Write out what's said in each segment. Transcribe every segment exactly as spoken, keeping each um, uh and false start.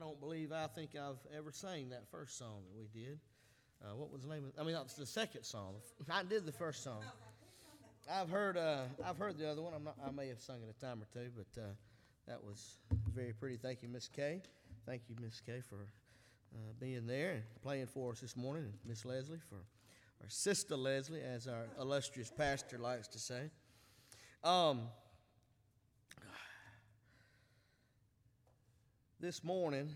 don't believe I think I've ever sang that first song that we did. Uh, what was the name of it? I mean, that's the second song. I did the first song. I've heard uh, I've heard the other one. I'm not, I may have sung it a time or two, but uh, that was very pretty. Thank you, Miss Kay. Thank you, Miss Kay, for uh, being there and playing for us this morning, and Miss Leslie, for or Sister Leslie, as our illustrious pastor likes to say. Um, this morning,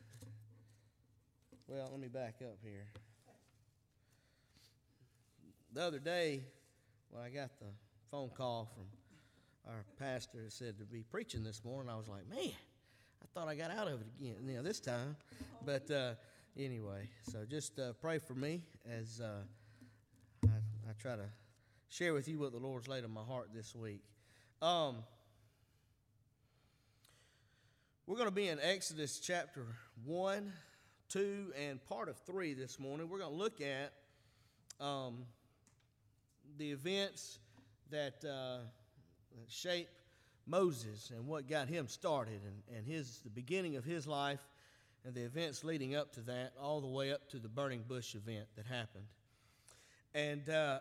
well, let me back up here. The other day, when I got the phone call from our pastor that said to be preaching this morning, I was like, man, I thought I got out of it again, you know, this time. But uh, anyway, so just uh, pray for me as uh, I, I try to share with you what the Lord's laid on my heart this week. Um, we're going to be in Exodus chapter one, two, and part of three this morning. We're going to look at um, the events that, uh, that shape Moses and what got him started, and, and his the beginning of his life and the events leading up to that, all the way up to the burning bush event that happened. And uh,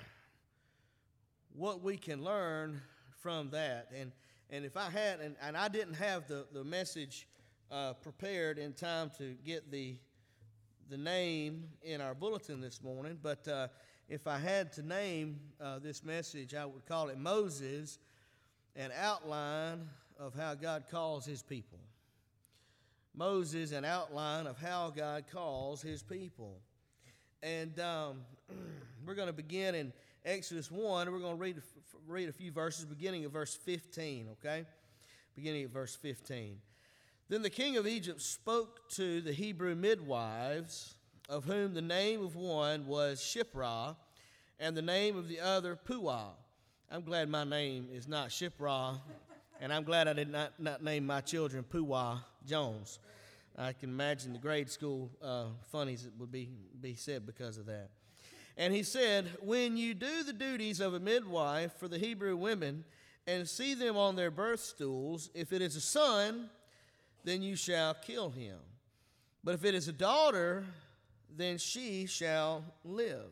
what we can learn from that. And, and if I had, and, and I didn't have the, the message uh, prepared in time to get the, the name in our bulletin this morning, but uh, if I had to name uh, this message, I would call it Moses, an outline of how God calls his people. Moses, an outline of how God calls his people. And um, we're going to begin in Exodus one. We're going to read, read a few verses, beginning at verse fifteen, okay? Beginning at verse fifteen. Then the king of Egypt spoke to the Hebrew midwives, of whom the name of one was Shiphrah, and the name of the other Puah. I'm glad my name is not Shiphrah, and I'm glad I did not, not name my children Puah Jones. I can imagine the grade school uh, funnies that would be, be said because of that. And he said, when you do the duties of a midwife for the Hebrew women and see them on their birth stools, if it is a son, then you shall kill him. But if it is a daughter, then she shall live.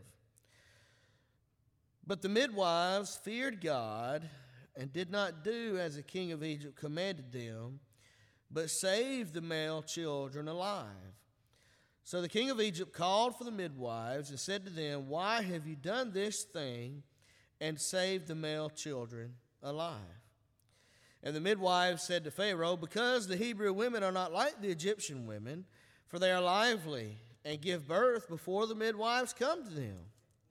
But the midwives feared God and did not do as the king of Egypt commanded them, but saved the male children alive. So the king of Egypt called for the midwives and said to them, why have you done this thing and saved the male children alive? And the midwives said to Pharaoh, because the Hebrew women are not like the Egyptian women, for they are lively and give birth before the midwives come to them.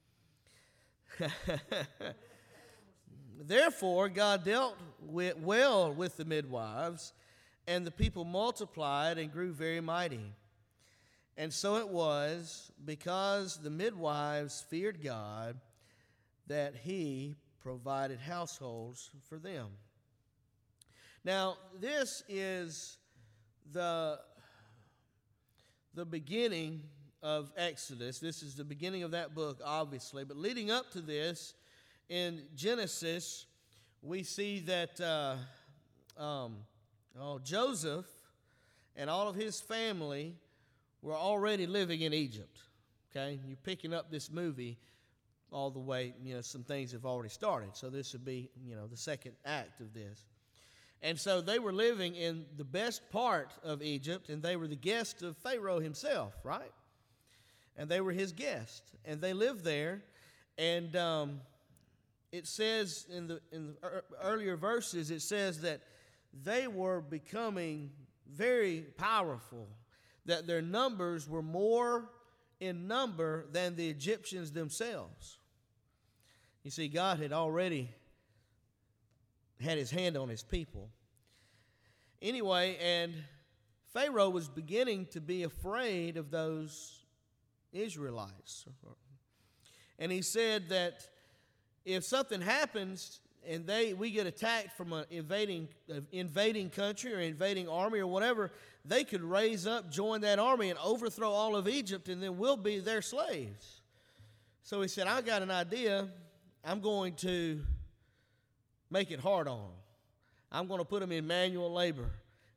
Therefore, God dealt with, well with the midwives, and the people multiplied and grew very mighty. And so it was, because the midwives feared God, that he provided households for them. Now, this is the, the beginning of Exodus. This is the beginning of that book, obviously. But leading up to this, in Genesis, we see that uh, um, oh, Joseph and all of his family were already living in Egypt. Okay, you're picking up this movie all the way. You know, some things have already started. So this would be, you know, the second act of this. And so they were living in the best part of Egypt, and they were the guests of Pharaoh himself, right? And they were his guests, and they lived there. And um, it says in the in the earlier verses, it says that they were becoming very powerful, that their numbers were more in number than the Egyptians themselves. You see, God had already had his hand on his people. Anyway, and Pharaoh was beginning to be afraid of those Israelites. And he said that if something happens and they we get attacked from an invading uh, invading country or invading army or whatever, they could raise up, join that army, and overthrow all of Egypt, and then we'll be their slaves. So he said, I got an idea. I'm going to make it hard on them. I'm going to put them in manual labor,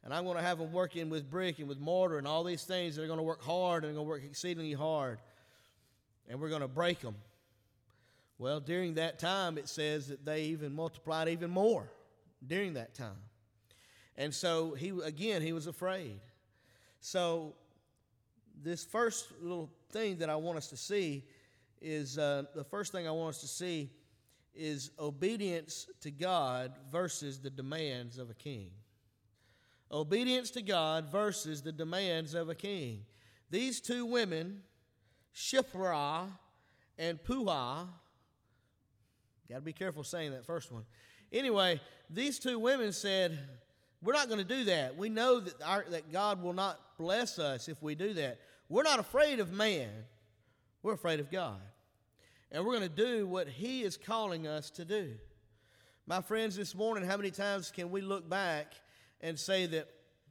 and I'm going to have them working with brick and with mortar and all these things. They're going to work hard, and they're going to work exceedingly hard, and we're going to break them. Well, during that time, it says that they even multiplied even more during that time. And so, he again, he was afraid. So, this first little thing that I want us to see is, uh, the first thing I want us to see is obedience to God versus the demands of a king. Obedience to God versus the demands of a king. These two women, Shiphrah and Puah, got to be careful saying that first one. Anyway, these two women said, we're not going to do that. We know that, our, that God will not bless us if we do that. We're not afraid of man. We're afraid of God. And we're going to do what He is calling us to do. My friends, this morning, how many times can we look back and say that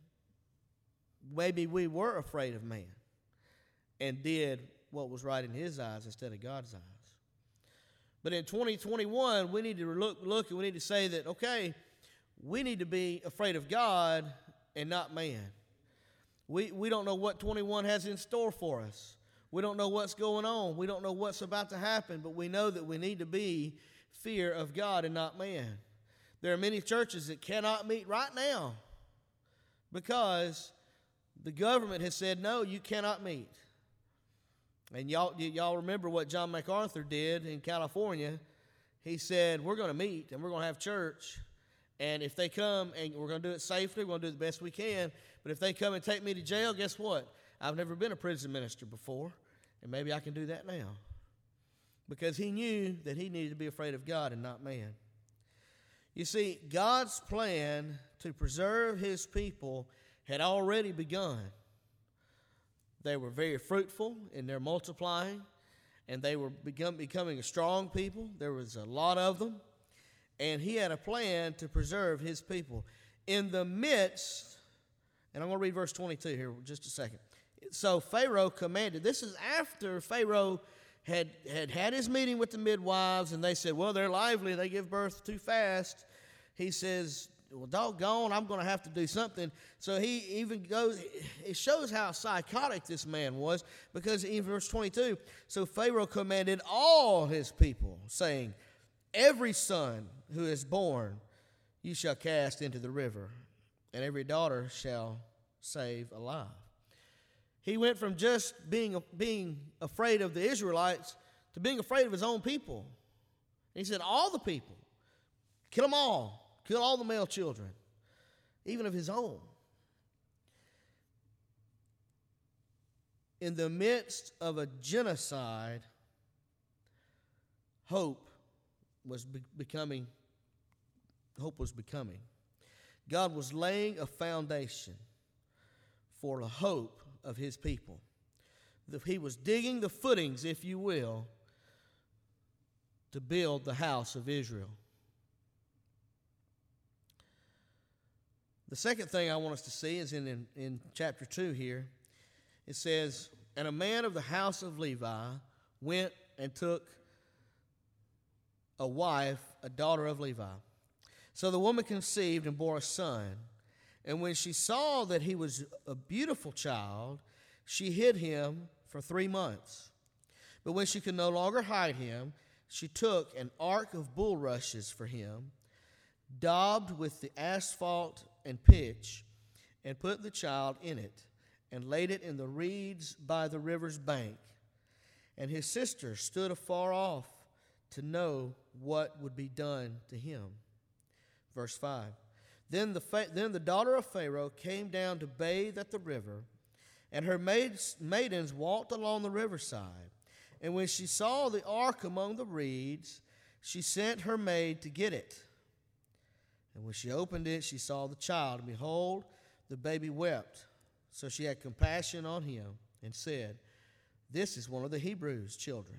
maybe we were afraid of man and did what was right in His eyes instead of God's eyes? But in twenty twenty-one, we need to look, look and we need to say that, okay, we need to be afraid of God and not man. We, we don't know what twenty-one has in store for us. We don't know what's going on. We don't know what's about to happen, but we know that we need to be fear of God and not man. There are many churches that cannot meet right now because the government has said, no, you cannot meet. And y'all, y'all remember what John MacArthur did in California. He said, we're going to meet and we're going to have church. And if they come, and we're going to do it safely, we're going to do the best we can. But if they come and take me to jail, guess what? I've never been a prison minister before, and maybe I can do that now. Because he knew that he needed to be afraid of God and not man. You see, God's plan to preserve His people had already begun. They were very fruitful in their multiplying, and they were become, becoming a strong people. There was a lot of them, and He had a plan to preserve His people. In the midst, and I'm going to read verse twenty-two here just a second. So Pharaoh commanded, this is after Pharaoh had, had had his meeting with the midwives, and they said, well, they're lively, they give birth too fast. He says, well, doggone, I'm going to have to do something. So he even goes, it shows how psychotic this man was, because in verse twenty-two, so Pharaoh commanded all his people, saying, every son who is born you shall cast into the river, and every daughter shall save alive. He went from just being, being afraid of the Israelites to being afraid of his own people. He said, all the people, kill them all, kill all the male children, even of his own. In the midst of a genocide, hope was be- becoming, hope was becoming. God was laying a foundation for the hope of His people. He was digging the footings, if you will, to build the house of Israel. The second thing I want us to see is in, in, in chapter two here. It says, and a man of the house of Levi went and took a wife, a daughter of Levi. So the woman conceived and bore a son. And when she saw that he was a beautiful child, she hid him for three months. But when she could no longer hide him, she took an ark of bulrushes for him, daubed with the asphalt and pitch, and put the child in it, and laid it in the reeds by the river's bank. And his sister stood afar off to know what would be done to him. Verse five. Then the, then the daughter of Pharaoh came down to bathe at the river, and her maids, maidens walked along the riverside. And when she saw the ark among the reeds, she sent her maid to get it. And when she opened it, she saw the child, and behold, the baby wept. So she had compassion on him and said, this is one of the Hebrews' children.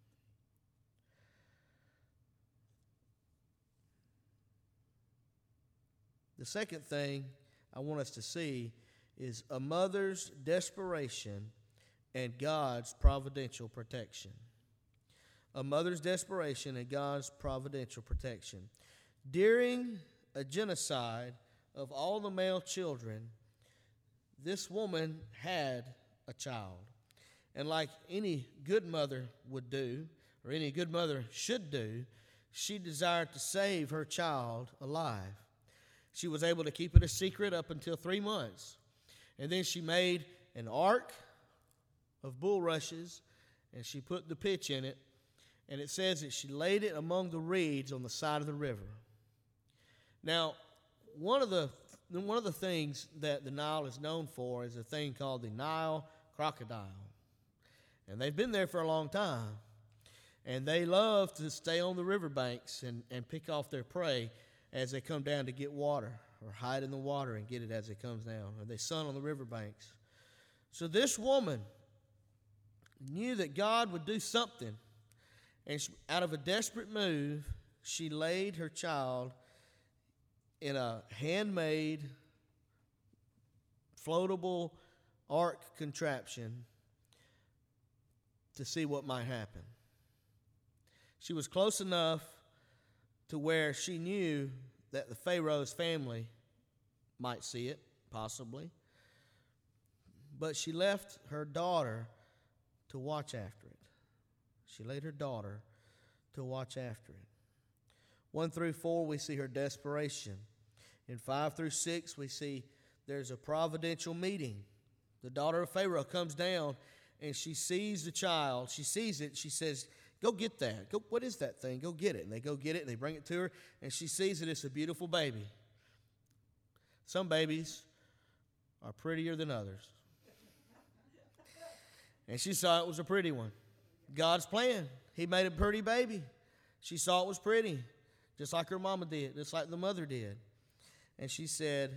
The second thing I want us to see is a mother's desperation and God's providential protection. A mother's desperation and God's providential protection. During a genocide, of all the male children, this woman had a child. And like any good mother would do, or any good mother should do, she desired to save her child alive. She was able to keep it a secret up until three months. And then she made an ark of bulrushes, and she put the pitch in it. And it says that she laid it among the reeds on the side of the river. Now, one of the one of the things that the Nile is known for is a thing called the Nile crocodile. And they've been there for a long time. And they love to stay on the riverbanks and, and pick off their prey as they come down to get water, or hide in the water and get it as it comes down, or they sun on the riverbanks. So this woman knew that God would do something, and she, out of a desperate move, she laid her child in a handmade, floatable ark contraption to see what might happen. She was close enough to where she knew that the Pharaoh's family might see it, possibly. But she left her daughter to watch after it. She laid her daughter to watch after it. One through four, we see her desperation. In five through six, we see there's a providential meeting. The daughter of Pharaoh comes down, and she sees the child. She sees it. She says, go get that. Go, what is that thing? Go get it. And they go get it, and they bring it to her, and she sees that it's a beautiful baby. Some babies are prettier than others. And she saw it was a pretty one. God's plan. He made a pretty baby. She saw it was pretty, just like her mama did, just like the mother did. And she said,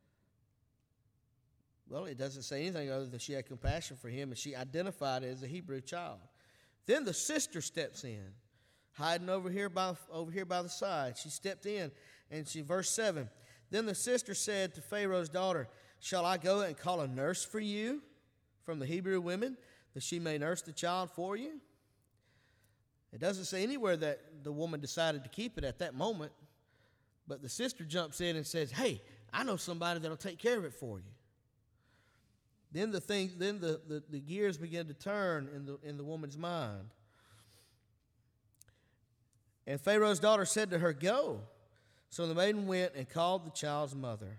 well, it doesn't say anything other than she had compassion for him, and she identified it as a Hebrew child. Then the sister steps in, hiding over here by over here by the side. She stepped in, and she, verse seven, then the sister said to Pharaoh's daughter, shall I go and call a nurse for you from the Hebrew women, that she may nurse the child for you? It doesn't say anywhere that the woman decided to keep it at that moment, but the sister jumps in and says, hey, I know somebody that'll take care of it for you. Then the thing, then the, the, the gears begin to turn in the in the woman's mind. And Pharaoh's daughter said to her, go. So the maiden went and called the child's mother.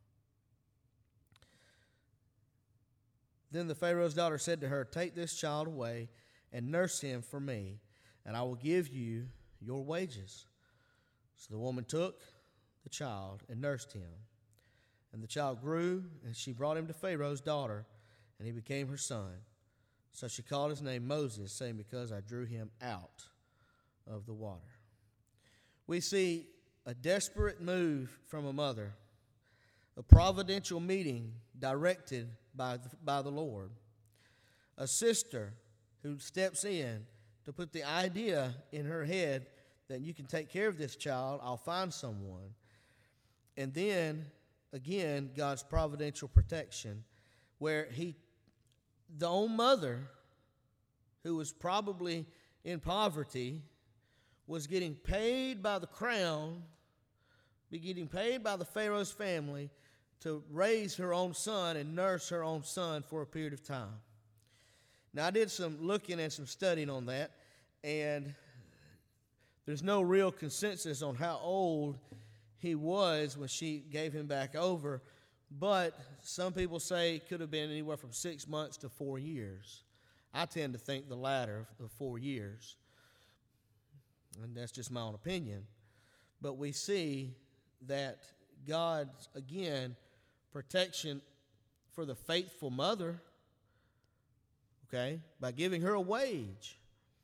Then the Pharaoh's daughter said to her, take this child away and nurse him for me, and I will give you your wages. So the woman took the child and nursed him. And the child grew, and she brought him to Pharaoh's daughter, and he became her son. So she called his name Moses, saying, because I drew him out of the water. We see a desperate move from a mother, a providential meeting directed by the, by the Lord, a sister who steps in to put the idea in her head that you can take care of this child, I'll find someone. And then, again, God's providential protection, where he, the own mother, who was probably in poverty, was getting paid by the crown, be getting paid by the Pharaoh's family to raise her own son and nurse her own son for a period of time. Now, I did some looking and some studying on that, and there's no real consensus on how old he was when she gave him back over, but some people say it could have been anywhere from six months to four years. I tend to think the latter, the four years, and that's just my own opinion. But we see that God's, again, protection for the faithful mother, okay, by giving her a wage,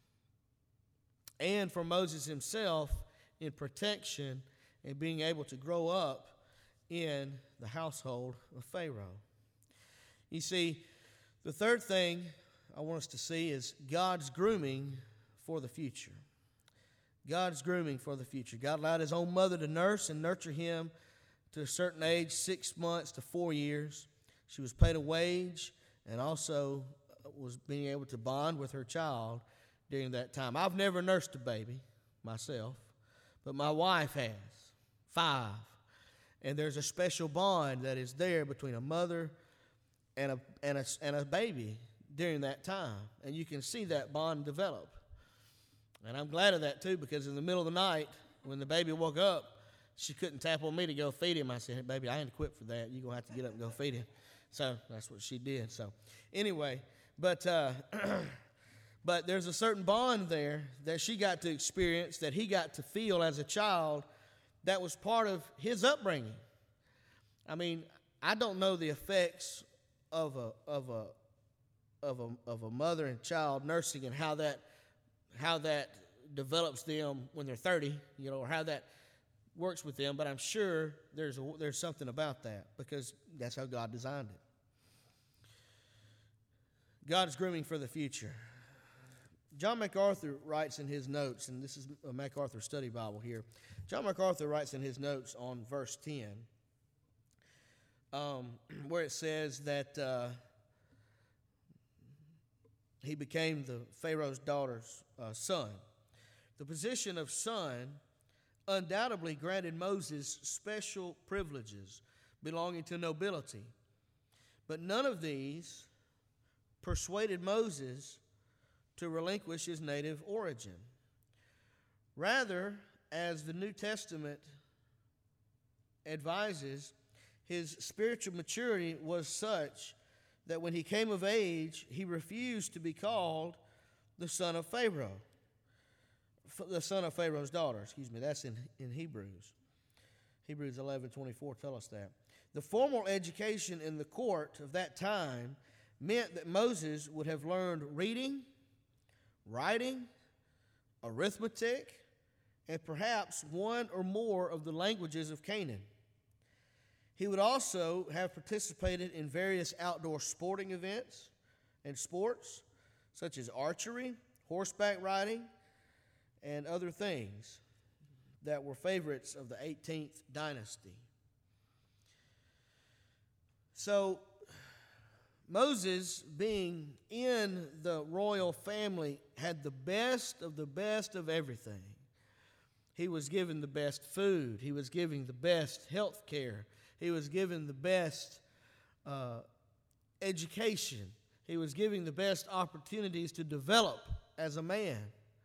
and for Moses himself in protection and being able to grow up in the household of Pharaoh. You see, the third thing I want us to see is God's grooming for the future. God's grooming for the future. God allowed his own mother to nurse and nurture him to a certain age, six months to four years. She was paid a wage and also was being able to bond with her child during that time. I've never nursed a baby myself, but my wife has, five. And there's a special bond that is there between a mother and a, and a, and a baby during that time. And you can see that bond develop. And I'm glad of that, too, because in the middle of the night, when the baby woke up, she couldn't tap on me to go feed him. I said, hey, baby, I ain't equipped for that. You're going to have to get up and go feed him. So that's what she did. So anyway, but uh, but there's a certain bond there that she got to experience, that he got to feel as a child, that was part of his upbringing. I mean, I don't know the effects of a of a of a of a mother and child nursing and how that how that develops them when they're thirty, you know, or how that works with them. But I'm sure there's a, there's something about that, because that's how God designed it. God is grooming for the future. John MacArthur writes in his notes, and this is a MacArthur study Bible here. John MacArthur writes in his notes on verse ten, um, where it says that uh, he became the Pharaoh's daughter's uh, son. The position of son undoubtedly granted Moses special privileges belonging to nobility, but none of these persuaded Moses to relinquish his native origin. Rather, as the New Testament advises, his spiritual maturity was such that when he came of age, he refused to be called the son of Pharaoh, the son of Pharaoh's daughter, excuse me. That's in, in Hebrews. Hebrews eleven twenty-four tell us that. The formal education in the court of that time meant that Moses would have learned reading, writing, arithmetic, and perhaps one or more of the languages of Canaan. He would also have participated in various outdoor sporting events and sports, such as archery, horseback riding, and other things that were favorites of the eighteenth dynasty. So, Moses, being in the royal family, had the best of the best of everything. He was given the best food. He was given the best health care. He was given the best uh, education. He was given the best opportunities to develop as a man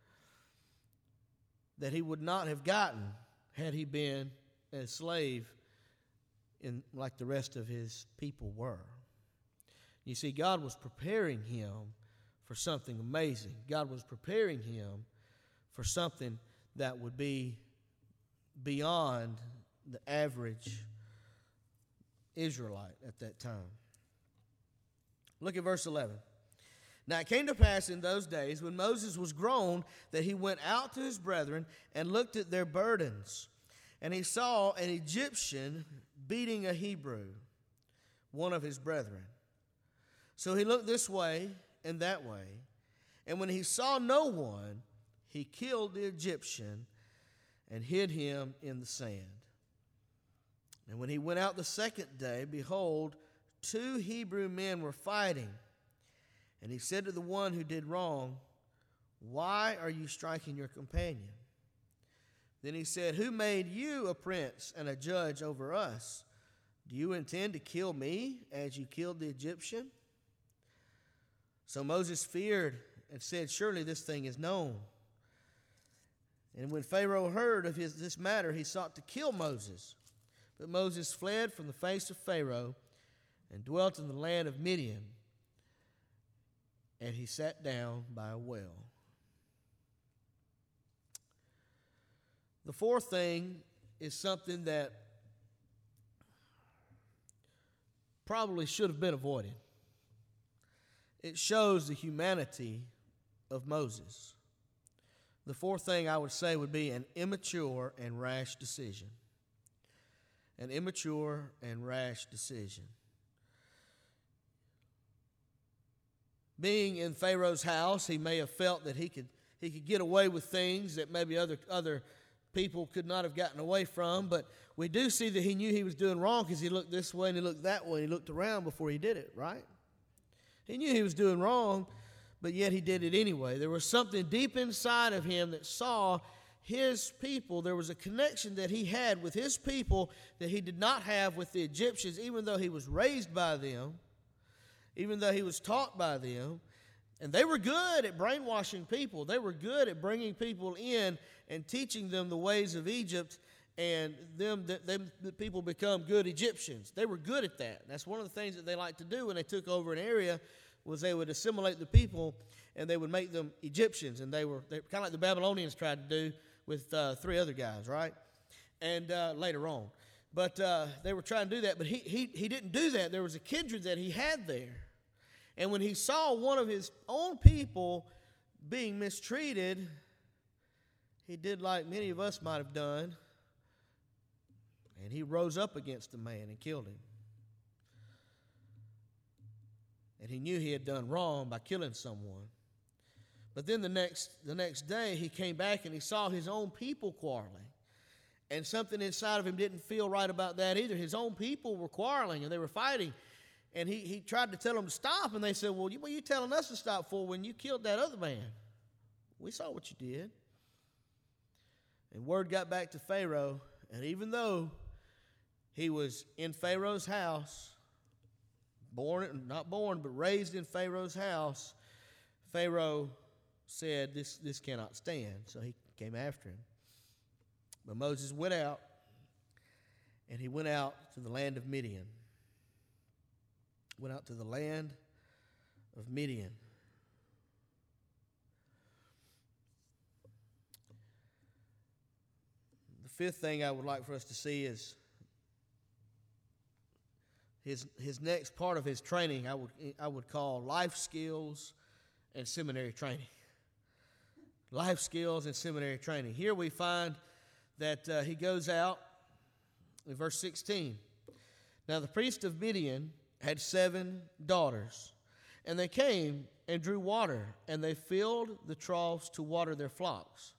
that he would not have gotten had he been a slave in like the rest of his people were. You see, God was preparing him for something amazing. God was preparing him for something that would be beyond the average Israelite at that time. Look at verse eleven. Now it came to pass in those days, when Moses was grown, that he went out to his brethren and looked at their burdens. And he saw an Egyptian beating a Hebrew, one of his brethren. So he looked this way and that way, and when he saw no one, he killed the Egyptian and hid him in the sand. And when he went out the second day, behold, two Hebrew men were fighting. And he said to the one who did wrong, "Why are you striking your companion?" Then he said, "Who made you a prince and a judge over us? Do you intend to kill me as you killed the Egyptian?" So Moses feared and said, "Surely this thing is known." And when Pharaoh heard of his, this matter, he sought to kill Moses. But Moses fled from the face of Pharaoh and dwelt in the land of Midian. And he sat down by a well. The fourth thing is something that probably should have been avoided. It shows the humanity of Moses. The fourth thing I would say would be an immature and rash decision. An immature and rash decision. Being in Pharaoh's house, he may have felt that he could he could get away with things that maybe other other people could not have gotten away from. But we do see that he knew he was doing wrong, because he looked this way and he looked that way and he looked around before he did it, right? He knew he was doing wrong, but yet he did it anyway. There was something deep inside of him that saw his people, there was a connection that he had with his people that he did not have with the Egyptians, even though he was raised by them, even though he was taught by them. And they were good at brainwashing people. They were good at bringing people in and teaching them the ways of Egypt, and them, them the people become good Egyptians. They were good at that. That's one of the things that they liked to do when they took over an area, was they would assimilate the people and they would make them Egyptians. And they were they, kind of like the Babylonians tried to do with uh, three other guys, right? And uh, later on. But uh, they were trying to do that. But he, he, he didn't do that. There was a kindred that he had there. And when he saw one of his own people being mistreated, he did like many of us might have done. And he rose up against the man and killed him. And he knew he had done wrong by killing someone. But then the next, the next day, he came back and he saw his own people quarreling. And something inside of him didn't feel right about that either. His own people were quarreling and they were fighting. And he, he tried to tell them to stop. And they said, well, what are you telling us to stop for when you killed that other man? We saw what you did. And word got back to Pharaoh. And even though he was in Pharaoh's house, born, not born, but raised in Pharaoh's house, Pharaoh said, this, this cannot stand. So he came after him. But Moses went out, and he went out to the land of Midian. Went out to the land of Midian. The fifth thing I would like for us to see is his, his next part of his training, I would, I would call life skills and seminary training. Life skills and seminary training. Here we find that uh, he goes out in verse sixteen. Now the priest of Midian had seven daughters, and they came and drew water, and they filled the troughs to water their flocks.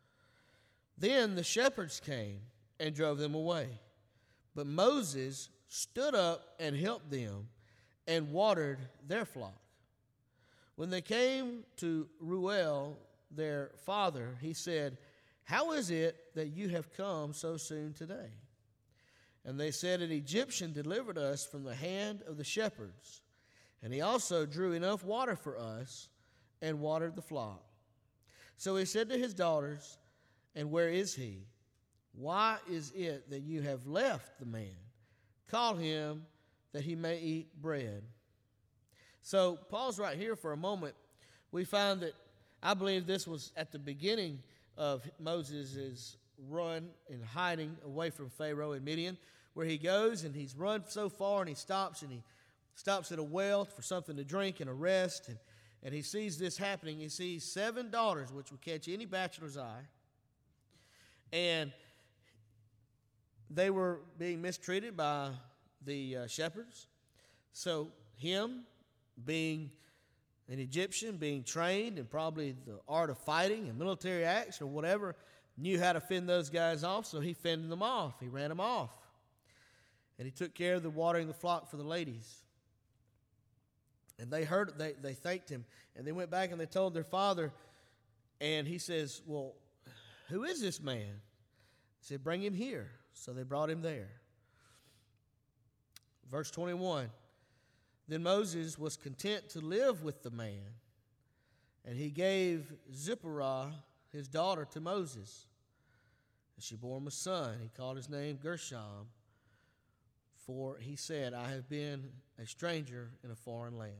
Then the shepherds came and drove them away. But Moses stood up and helped them and watered their flock. When they came to Reuel, their father, he said, how is it that you have come so soon today? And they said, an Egyptian delivered us from the hand of the shepherds, and he also drew enough water for us and watered the flock. So he said to his daughters, and where is he? Why is it that you have left the man? Call him that he may eat bread. So pause right here for a moment. We find that I believe this was at the beginning of Moses' run and hiding away from Pharaoh in Midian, where he goes and he's run so far and he stops and he stops at a well for something to drink and a rest. And, and he sees this happening. He sees seven daughters, which would catch any bachelor's eye. And they were being mistreated by the uh, shepherds. So him, being an Egyptian, being trained in probably the art of fighting and military acts or whatever, knew how to fend those guys off, so he fended them off. He ran them off. And he took care of the watering the flock for the ladies. And they heard it, they, they thanked him. And they went back and they told their father, and he says, well, who is this man? He said, bring him here. So they brought him there. Verse twenty-one. Then Moses was content to live with the man, and he gave Zipporah, his daughter, to Moses. And she bore him a son. He called his name Gershom, for he said, I have been a stranger in a foreign land.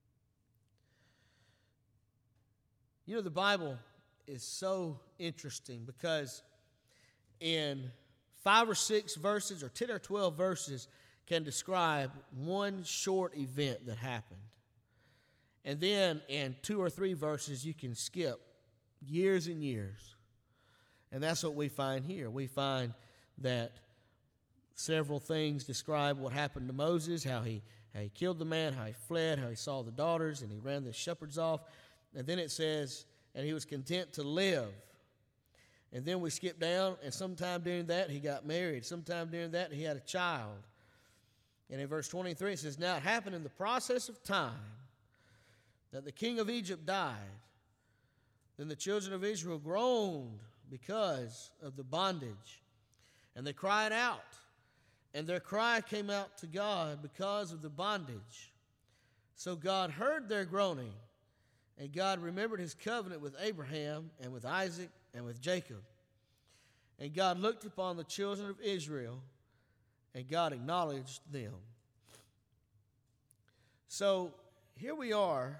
You know, the Bible is so interesting because in five or six verses or ten or twelve verses can describe one short event that happened. And then in two or three verses you can skip years and years. And that's what we find here. We find that several things describe what happened to Moses, how he, how he killed the man, how he fled, how he saw the daughters, and he ran the shepherds off. And then it says, and he was content to live. And then we skip down, and sometime during that he got married. Sometime during that he had a child. And in verse twenty-three it says, now it happened in the process of time that the king of Egypt died. Then the children of Israel groaned because of the bondage. And they cried out, and their cry came out to God because of the bondage. So God heard their groaning, and God remembered his covenant with Abraham and with Isaac and with Jacob. And God looked upon the children of Israel, and God acknowledged them. So here we are.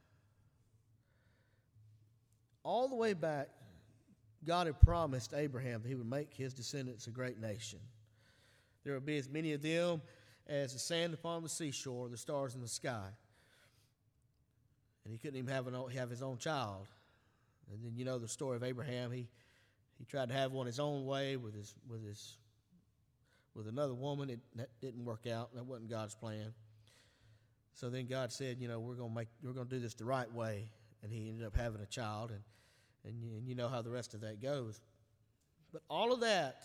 All the way back, God had promised Abraham that he would make his descendants a great nation. There would be as many of them as the sand upon the seashore, the stars in the sky. And he couldn't even have, an, have his own child. And then you know the story of Abraham. He he tried to have one his own way with his with his with another woman. It that didn't work out. That wasn't God's plan. So then God said, you know, we're gonna make we're gonna do this the right way. And he ended up having a child, and and you, and you know how the rest of that goes. But all of that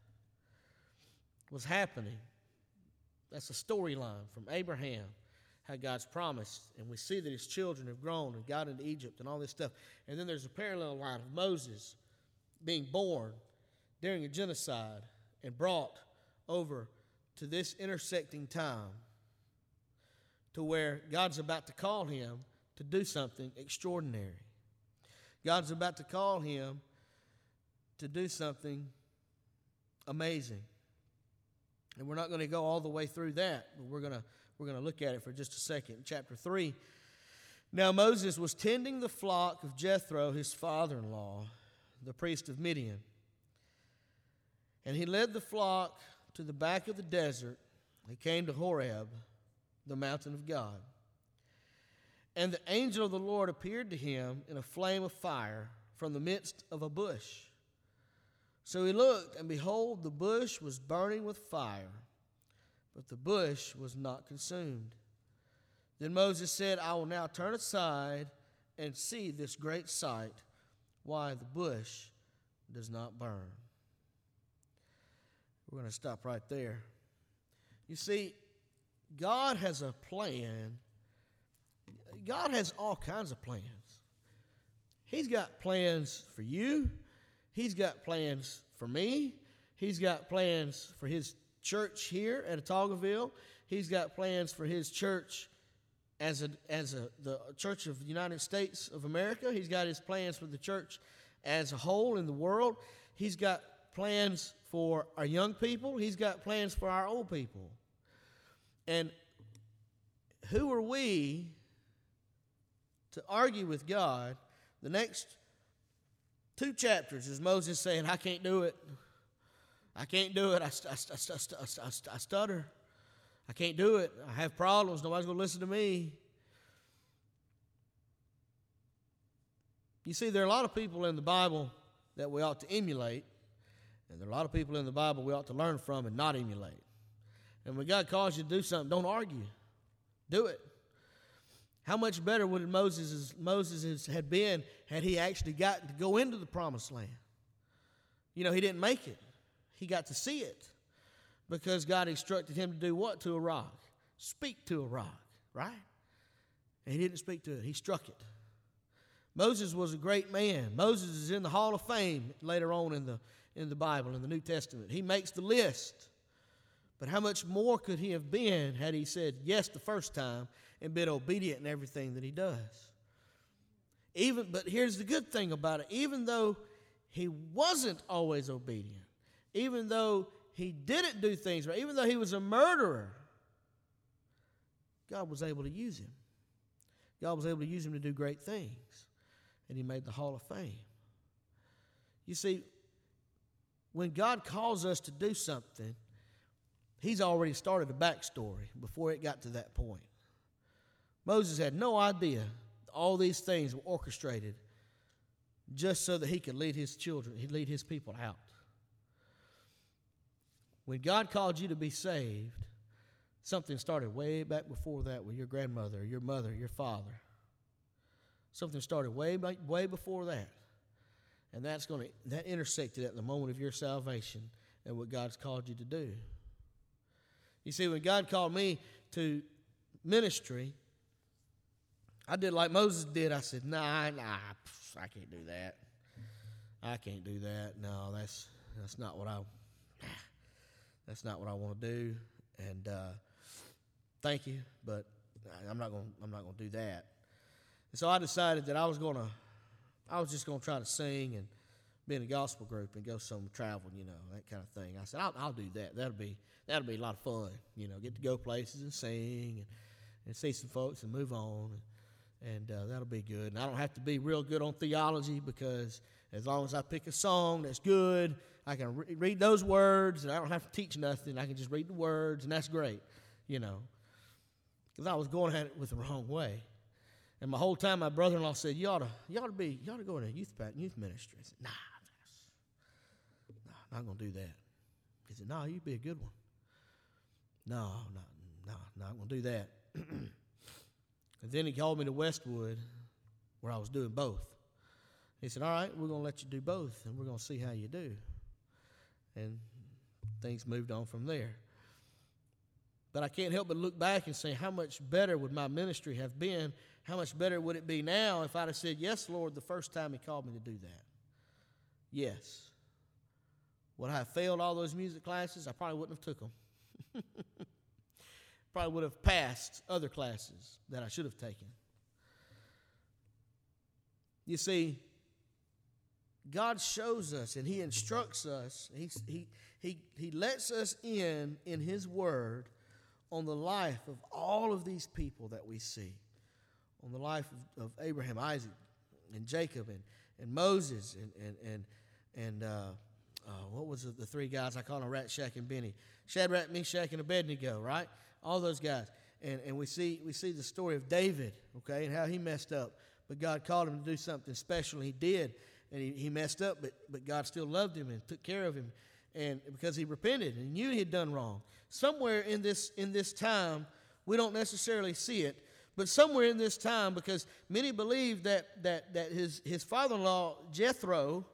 was happening. That's a storyline from Abraham, how God's promised, and we see that his children have grown and got into Egypt and all this stuff. And then there's a parallel line of Moses being born during a genocide and brought over to this intersecting time to where God's about to call him to do something extraordinary. God's about to call him to do something amazing. And we're not going to go all the way through that, but we're going to we're going to look at it for just a second. Chapter three. Now Moses was tending the flock of Jethro, his father-in-law, the priest of Midian. And he led the flock to the back of the desert. He came to Horeb, the mountain of God. And the angel of the Lord appeared to him in a flame of fire from the midst of a bush. So he looked, and behold, the bush was burning with fire, but the bush was not consumed. Then Moses said, I will now turn aside and see this great sight, why the bush does not burn. We're going to stop right there. You see, God has a plan. God has all kinds of plans. He's got plans for you. He's got plans for me. He's got plans for his church here at Otaugaville. He's got plans for his church as a as a the Church of the United States of America. He's got his plans for the church as a whole in the world. He's got plans for our young people. He's got plans for our old people. And who are we to argue with God? The next two chapters is Moses saying, I can't do it. I can't do it. I, I, I, I, I stutter. I can't do it. I have problems. Nobody's going to listen to me. You see, there are a lot of people in the Bible that we ought to emulate, and there are a lot of people in the Bible we ought to learn from and not emulate. And when God calls you to do something, don't argue. Do it. How much better would Moses, Moses had been had he actually gotten to go into the promised land? You know, he didn't make it. He got to see it because God instructed him to do what to a rock? Speak to a rock, right? And he didn't speak to it. He struck it. Moses was a great man. Moses is in the Hall of Fame later on in the, in the Bible, in the New Testament. He makes the list. But how much more could he have been had he said yes the first time and been obedient in everything that he does? Even, but here's the good thing about it. Even though he wasn't always obedient, even though he didn't do things right, even though he was a murderer, God was able to use him. God was able to use him to do great things. And he made the Hall of Fame. You see, when God calls us to do something, he's already started a backstory before it got to that point. Moses had no idea all these things were orchestrated just so that he could lead his children, he'd lead his people out. When God called you to be saved, something started way back before that with your grandmother, your mother, your father. Something started way back, way before that. And that's going to that intersected at the moment of your salvation and what God's called you to do. You see, when God called me to ministry, I did like Moses did. I said, nah, nah, I can't do that. I can't do that. No, that's that's not what I that's not what I want to do. And uh, thank you, but I'm not going I'm not going to do that. And so I decided that I was going to I was just going to try to sing and be in a gospel group and go some travel, you know, that kind of thing. I said, I'll, I'll do that. That'll be that'll be a lot of fun, you know, get to go places and sing and, and see some folks and move on, and, and uh, that'll be good. And I don't have to be real good on theology, because as long as I pick a song that's good, I can re- read those words, and I don't have to teach nothing. I can just read the words, and that's great, you know, because I was going at it with the wrong way. And my whole time, my brother-in-law said, "You ought to, you ought to be, you ought to go in a youth youth ministry." I said, "Nah, nah, not gonna do that." He said, "No, you'd be a good one." No, no, no, not gonna do that. And then he called me to Westwood, where I was doing both. He said, "All right, we're gonna let you do both, and we're gonna see how you do." And things moved on from there. But I can't help but look back and say, how much better would my ministry have been? How much better would it be now if I'd have said, "Yes, Lord," the first time he called me to do that? Yes. Would I have failed all those music classes? I probably wouldn't have took them. Probably would have passed other classes that I should have taken. You see, God shows us and he instructs us. He, he, he, he lets us in in his word on the life of all of these people that we see. On the life of, of Abraham, Isaac, and Jacob, and, and Moses, and and and, and uh, uh, what was it, the three guys I call them, Rat, Shack, and Benny, Shadrach, Meshach, and Abednego, right? All those guys, and and we see we see the story of David, okay, and how he messed up, but God called him to do something special, and he did, and he, he messed up, but but God still loved him and took care of him, and because he repented and knew he had done wrong. Somewhere in this in this time, we don't necessarily see it. But somewhere in this time, because many believe that that that his, his father-in-law, Jethro,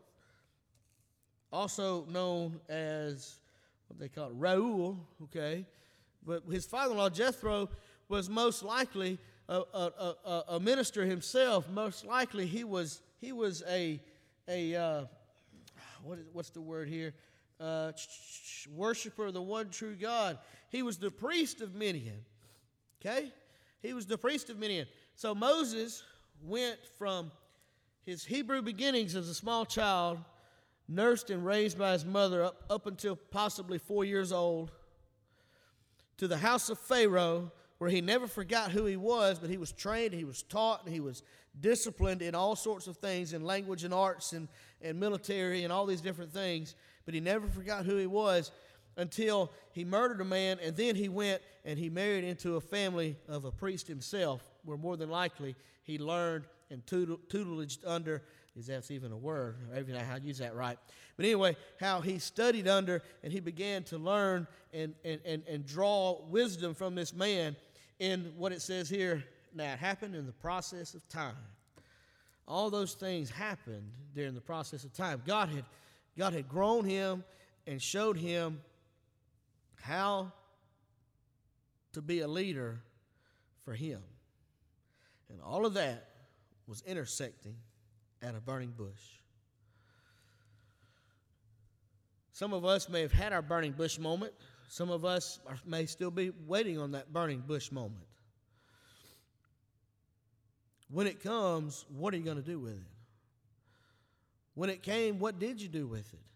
also known as what they call it, Raul, okay, but his father-in-law, Jethro, was most likely a, a, a, a minister himself. Most likely he was he was a a uh, what is what's the word here? Uh, worshiper of the one true God. He was the priest of Midian. Okay. He was the priest of Midian. So Moses went from his Hebrew beginnings as a small child, nursed and raised by his mother up, up until possibly four years old, to the house of Pharaoh, where he never forgot who he was, but he was trained, he was taught, and he was disciplined in all sorts of things, in language and arts and, and military and all these different things, but he never forgot who he was, until he murdered a man, and then he went and he married into a family of a priest himself, where more than likely he learned and tutelaged under, is that even a word? Maybe I use that right. But anyway, how he studied under, and he began to learn and, and, and, and draw wisdom from this man in what it says here. Now, it happened in the process of time. All those things happened during the process of time. God had, God had grown him and showed him how to be a leader for him. And all of that was intersecting at a burning bush. Some of us may have had our burning bush moment. Some of us are, may still be waiting on that burning bush moment. When it comes, what are you going to do with it? When it came, what did you do with it?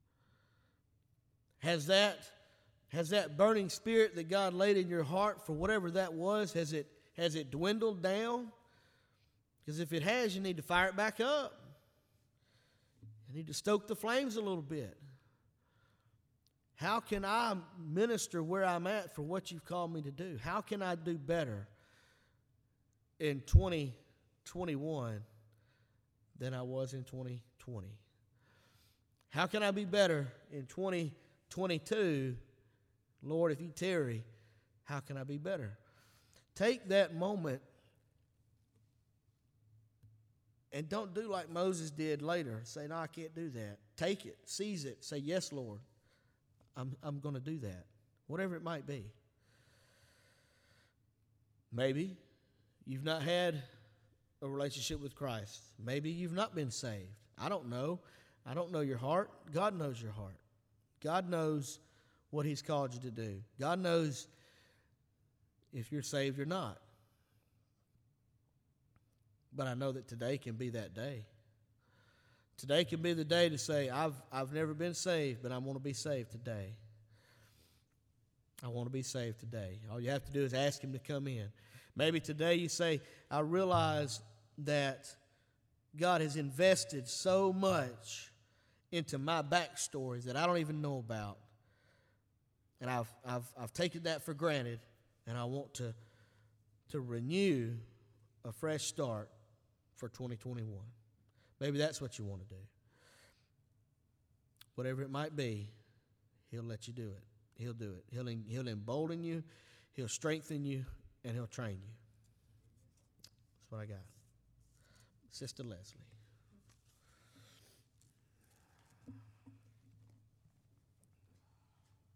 Has that Has that burning spirit that God laid in your heart for whatever that was, has it has it dwindled down? Because if it has, you need to fire it back up. You need to stoke the flames a little bit. How can I minister where I'm at for what you've called me to do? How can I do better in twenty twenty-one than I was in twenty twenty? How can I be better in twenty twenty-two? Lord, if you tarry, how can I be better? Take that moment and don't do like Moses did later. Say, no, I can't do that. Take it, seize it, say, yes, Lord, I'm, I'm going to do that, whatever it might be. Maybe you've not had a relationship with Christ. Maybe you've not been saved. I don't know. I don't know your heart. God knows your heart. God knows what he's called you to do. God knows if you're saved or not. But I know that today can be that day. Today can be the day to say, I've, I've never been saved, but I want to be saved today. I want to be saved today. All you have to do is ask him to come in. Maybe today you say, I realize that God has invested so much into my backstories that I don't even know about. And I've, I've, I've taken that for granted, and I want to, to renew a fresh start for twenty twenty-one. Maybe that's what you want to do. Whatever it might be, he'll let you do it. He'll do it. He'll, he'll embolden you, he'll strengthen you, and he'll train you. That's what I got. Sister Leslie.